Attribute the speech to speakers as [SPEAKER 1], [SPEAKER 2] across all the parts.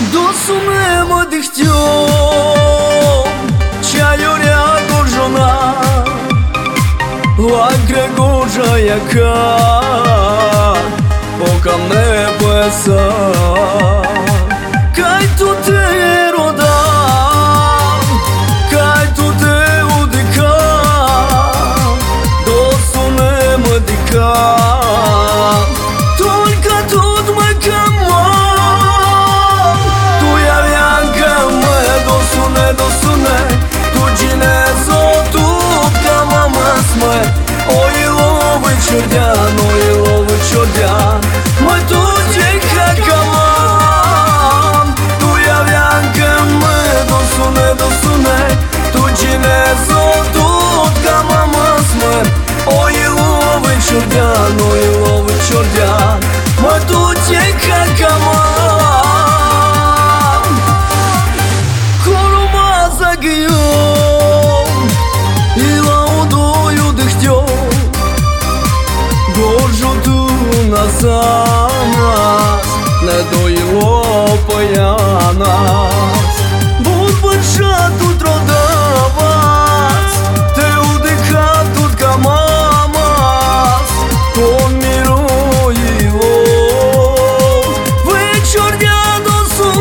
[SPEAKER 1] Досуне мă dihtiom Чайоря горжона Лакре горжа яка Пока не песа Кай tu te rodam Кай tu te udicam Досуне mă dicam Только тут мы камам Tu ja vianca mă Dosune Tu ginezo tu камамас mă Ой, ловы чордян Mă tu tjeha kamam Tu ja vianca mă Dosune Tu ginezo tu камамас mă Ой, ловы чордян Mă tu tjeha kamam Koruma zagijom Ila udoju dihtiom Goržo tu nas Ne dojilo pajanas Bud bača tu trodavac Te udika tu kamamas Kon mirojilo Večer dja do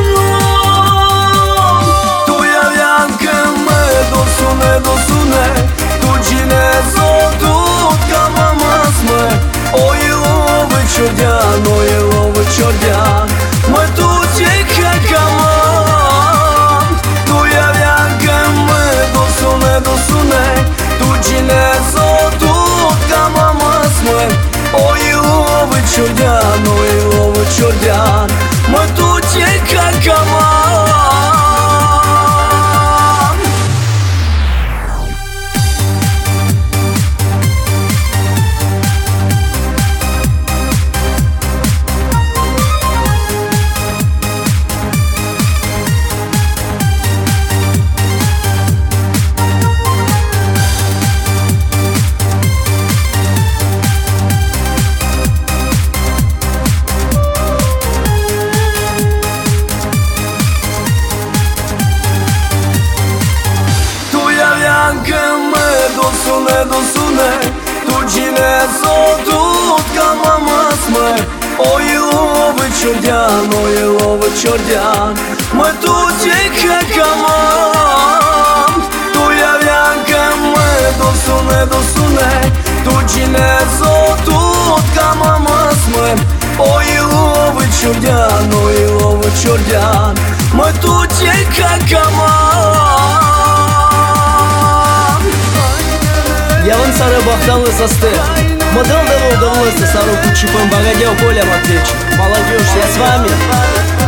[SPEAKER 1] sunom Tu ja vianka me Dosune Tu ginezo tu kamamas me Oj, love čordjan Mă tu tjeha kamam Tu ja vianka me Dosune Tu ginezo tu kamamas me Oj, love čordjan Mă tu tjeha kamam Dosune Tu ginezo tu kamamas mă Oj, love čordjan Mă tu tjeha kamam Tu ja vianka mă Dosune Tu ginezo tu kamamas mă Oj, love čordjan Mă tu tjeha kamam
[SPEAKER 2] Яван сара бахталы состы Модел давно сару кучипом Богодел полем отвечу Молодежь, я с вами